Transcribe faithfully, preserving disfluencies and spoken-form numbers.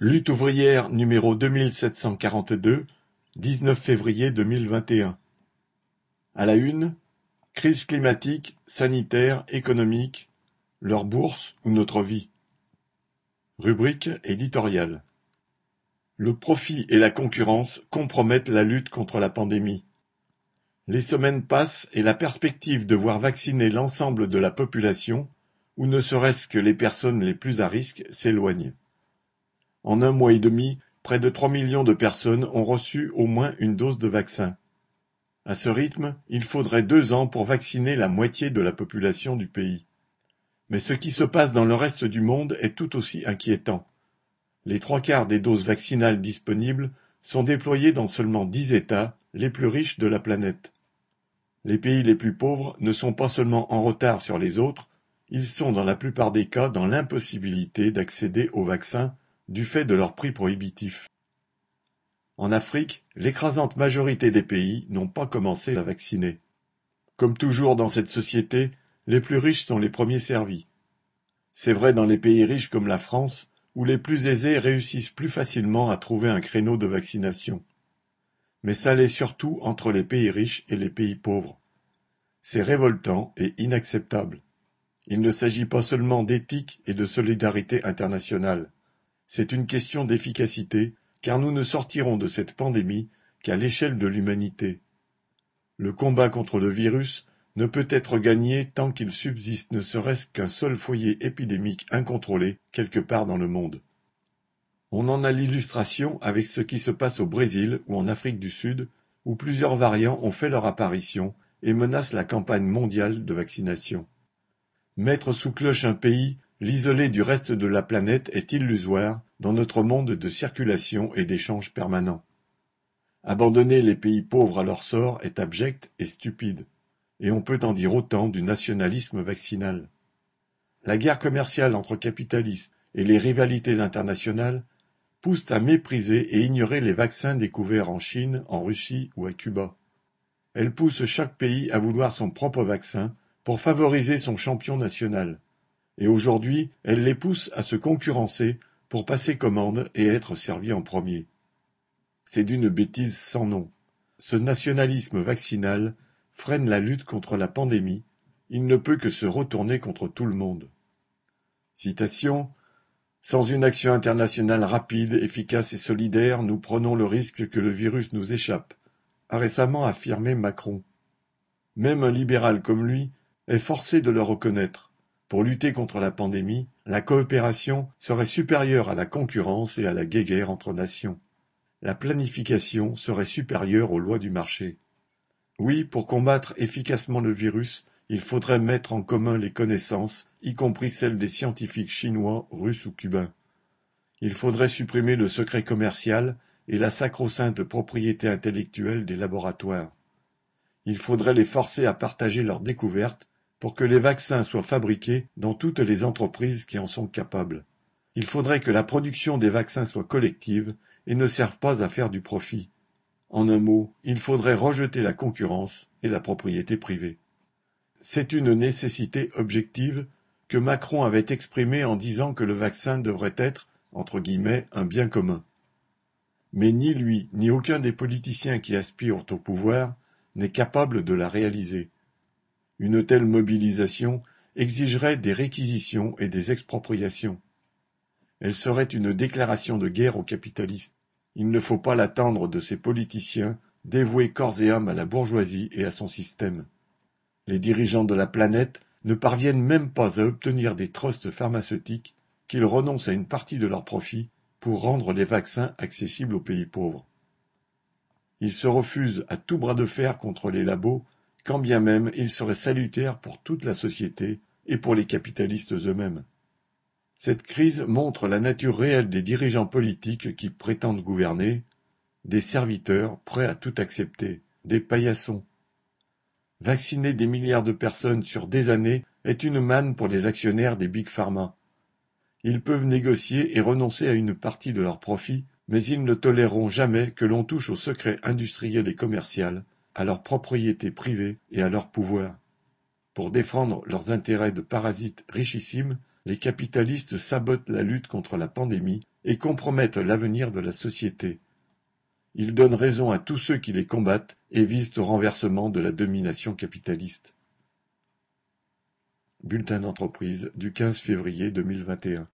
Lutte ouvrière numéro deux mille sept cent quarante-deux, dix-neuf février deux mille vingt et un. À la une, crise climatique, sanitaire, économique, leur bourse ou notre vie. Rubrique éditoriale. Le profit et la concurrence compromettent la lutte contre la pandémie. Les semaines passent et la perspective de voir vacciner l'ensemble de la population, ou ne serait-ce que les personnes les plus à risque, s'éloigne. En un mois et demi, près de trois millions de personnes ont reçu au moins une dose de vaccin. À ce rythme, il faudrait deux ans pour vacciner la moitié de la population du pays. Mais ce qui se passe dans le reste du monde est tout aussi inquiétant. Les trois quarts des doses vaccinales disponibles sont déployées dans seulement dix États, les plus riches de la planète. Les pays les plus pauvres ne sont pas seulement en retard sur les autres, ils sont dans la plupart des cas dans l'impossibilité d'accéder aux vaccins du fait de leur prix prohibitif. En Afrique, l'écrasante majorité des pays n'ont pas commencé à vacciner. Comme toujours dans cette société, les plus riches sont les premiers servis. C'est vrai dans les pays riches comme la France, où les plus aisés réussissent plus facilement à trouver un créneau de vaccination. Mais ça l'est surtout entre les pays riches et les pays pauvres. C'est révoltant et inacceptable. Il ne s'agit pas seulement d'éthique et de solidarité internationale. C'est une question d'efficacité, car nous ne sortirons de cette pandémie qu'à l'échelle de l'humanité. Le combat contre le virus ne peut être gagné tant qu'il subsiste ne serait-ce qu'un seul foyer épidémique incontrôlé quelque part dans le monde. On en a l'illustration avec ce qui se passe au Brésil ou en Afrique du Sud, où plusieurs variants ont fait leur apparition et menacent la campagne mondiale de vaccination. Mettre sous cloche un pays, l'isoler du reste de la planète est illusoire dans notre monde de circulation et d'échanges permanents. Abandonner les pays pauvres à leur sort est abject et stupide, et on peut en dire autant du nationalisme vaccinal. La guerre commerciale entre capitalistes et les rivalités internationales poussent à mépriser et ignorer les vaccins découverts en Chine, en Russie ou à Cuba. Elles poussent chaque pays à vouloir son propre vaccin pour favoriser son champion national. Et aujourd'hui, elle les pousse à se concurrencer pour passer commande et être servis en premier. C'est d'une bêtise sans nom. Ce nationalisme vaccinal freine la lutte contre la pandémie, il ne peut que se retourner contre tout le monde. Citation : Sans une action internationale rapide, efficace et solidaire, nous prenons le risque que le virus nous échappe, a récemment affirmé Macron. Même un libéral comme lui est forcé de le reconnaître. Pour lutter contre la pandémie, la coopération serait supérieure à la concurrence et à la guéguerre entre nations. La planification serait supérieure aux lois du marché. Oui, pour combattre efficacement le virus, il faudrait mettre en commun les connaissances, y compris celles des scientifiques chinois, russes ou cubains. Il faudrait supprimer le secret commercial et la sacro-sainte propriété intellectuelle des laboratoires. Il faudrait les forcer à partager leurs découvertes pour que les vaccins soient fabriqués dans toutes les entreprises qui en sont capables. Il faudrait que la production des vaccins soit collective et ne serve pas à faire du profit. En un mot, il faudrait rejeter la concurrence et la propriété privée. C'est une nécessité objective que Macron avait exprimée en disant que le vaccin devrait être, entre guillemets, un bien commun. Mais ni lui, ni aucun des politiciens qui aspirent au pouvoir n'est capable de la réaliser. Une telle mobilisation exigerait des réquisitions et des expropriations. Elle serait une déclaration de guerre aux capitalistes. Il ne faut pas l'attendre de ces politiciens dévoués corps et âme à la bourgeoisie et à son système. Les dirigeants de la planète ne parviennent même pas à obtenir des trusts pharmaceutiques qu'ils renoncent à une partie de leurs profits pour rendre les vaccins accessibles aux pays pauvres. Ils se refusent à tout bras de fer contre les labos, quand bien même ils seraient salutaires pour toute la société et pour les capitalistes eux-mêmes. Cette crise montre la nature réelle des dirigeants politiques qui prétendent gouverner, des serviteurs prêts à tout accepter, des paillassons. Vacciner des milliards de personnes sur des années est une manne pour les actionnaires des Big Pharma. Ils peuvent négocier et renoncer à une partie de leurs profits, mais ils ne toléreront jamais que l'on touche au secret industriel et commercial, à leur propriété privée et à leur pouvoir. Pour défendre leurs intérêts de parasites richissimes, les capitalistes sabotent la lutte contre la pandémie et compromettent l'avenir de la société. Ils donnent raison à tous ceux qui les combattent et visent au renversement de la domination capitaliste. Bulletin d'entreprise du quinze février deux mille vingt et un.